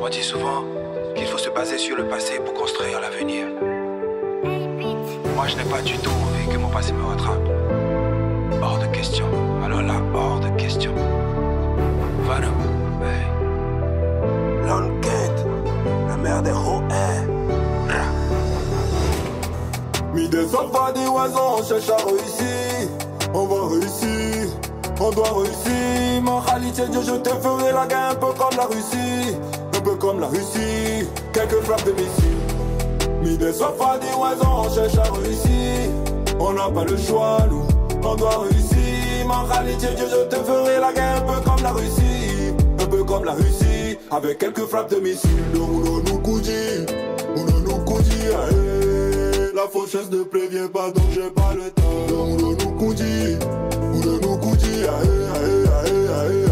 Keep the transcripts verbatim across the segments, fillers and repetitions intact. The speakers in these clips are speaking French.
On dit souvent qu'il faut se baser sur le passé pour construire l'avenir. Moi, je n'ai pas du tout envie que mon passé me rattrape. Hors de question. Alors là, hors de question. Voilà. Hey. L'enquête, la mère des Rohers. Mi descend pas des oiseaux, on cherche à réussir. On va réussir, on doit réussir. Ma qualité, Dieu, je te ferai la guerre un peu comme la Russie. Un peu comme la Russie, quelques frappes de missiles. Mi descend pas des oiseaux, on cherche à réussir. On n'a pas le choix, nous, on doit réussir. Ma qualité, Dieu, je te ferai la guerre un peu comme la Russie. Un peu comme la Russie, avec quelques frappes de missiles. Uno nous coudit, uno nous coudit, la faucheuse ne prévient pas donc j'ai pas le temps. Uno nous coudit, uno nous coudit, aïe aïe aïe aïe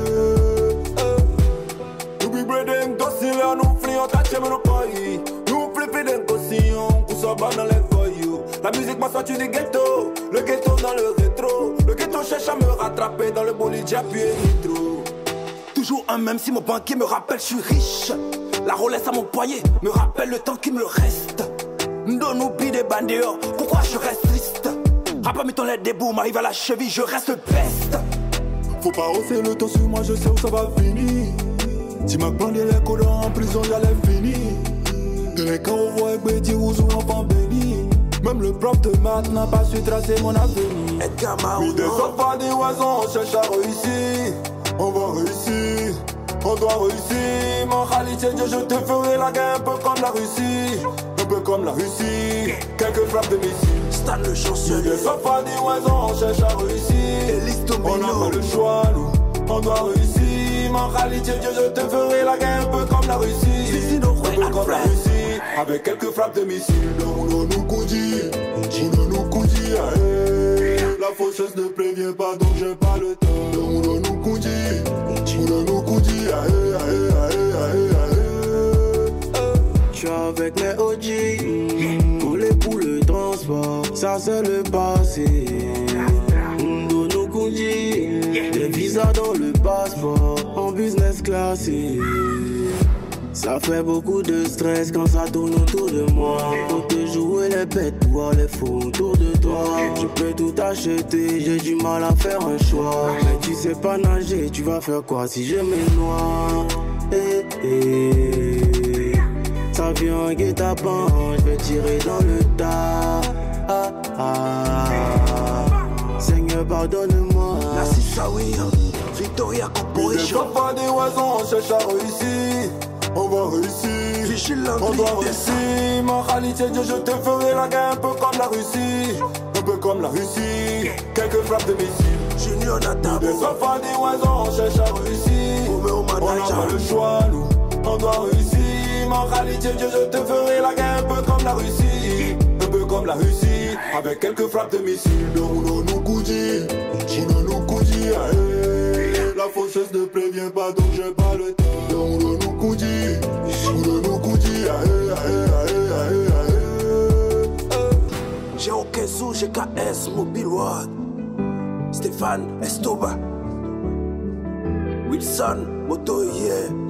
aïe. Nous bibredem docile, nous flions tâche me nous paye. Nous flippons caution, pour s'en battre dans les voyous. La musique m'a sorti du ghetto, le ghetto dans le rétro. Le ghetto cherche à me rattraper dans le bolide, j'ai appuyé nitro. Toujours un même si mon banquier me rappelle je suis riche. La Rolex à mon poignet me rappelle le temps qui me reste. Don't oublie des bandes dehors, pourquoi je reste triste? Rap pas mis ton lait des bouts, m'arrive à la cheville, je reste best. Faut pas hausser le ton sur moi, je sais où ça va finir. Si ma bande les colons en prison, j'allais finir. De les quand on voit Bédi ou enfant béni. Même le prof de maths n'a pas su tracer mon avenir. Edgar Mao. Oui, des pas des oiseaux, on cherche à réussir. On va réussir, on doit réussir. Mon qualité, Dieu, je te ferai la guerre un peu comme la Russie. Un peu comme la Russie, quelques frappes de missiles. Stan le chancelier. Des pas des oiseaux, on cherche à réussir. On n'a pas le choix, nous, on doit réussir. Mon qualité, Dieu, je te ferai la guerre un peu comme la Russie. Un peu comme la Russie, avec quelques frappes de missiles. Uno nous coudit, uno nous coudit, aïe. La faucheuse ne prévient pas donc j'ai pas le temps. Uno nous coudit, uno nous coudit, aïe aïe aïe aïe aïe. J'suis avec mes O G, pour les pour le transport, ça c'est le passé. Uno nous coudit, des visas dans le passeport, en business classé. Ça fait beaucoup de stress quand ça tourne autour de moi. Faut te jouer les bêtes, voir les faux autour de toi. Je peux tout acheter, j'ai du mal à faire un choix. Mais tu sais pas nager, tu vas faire quoi si je me noie? Eh, eh. Ça vient en guet-apens, je vais tirer dans le tas. Ah, ah. Seigneur pardonne-moi. Merci Sawi, Victoria Corporation. Ne pas des oiseaux, on cherche à réussir. On va réussir, Vigilante, on doit réussir. Ma qualité, Dieu, je te ferai la guerre un peu comme la Russie. Un peu comme la Russie, quelques frappes de missiles. Junior Natabo. Des enfants, des oiseaux, on cherche à réussir. Romeo On n'a Manaja. pas le choix, nous, on doit réussir. Ma qualité, Dieu, je te ferai la guerre un peu comme la Russie. Un peu comme la Russie, avec quelques frappes de missiles. Uno nous coudit, uno nous coudit, aïe. La faucheuse ne prévient pas donc j'ai pas le temps. Uno nous coudit, uno nous coudit, aïe aïe aïe aïe aïe. J'ai aucun sou, j'ai K S, Mobile World. Stéphane Estoba. Wilson, Moto, yeah.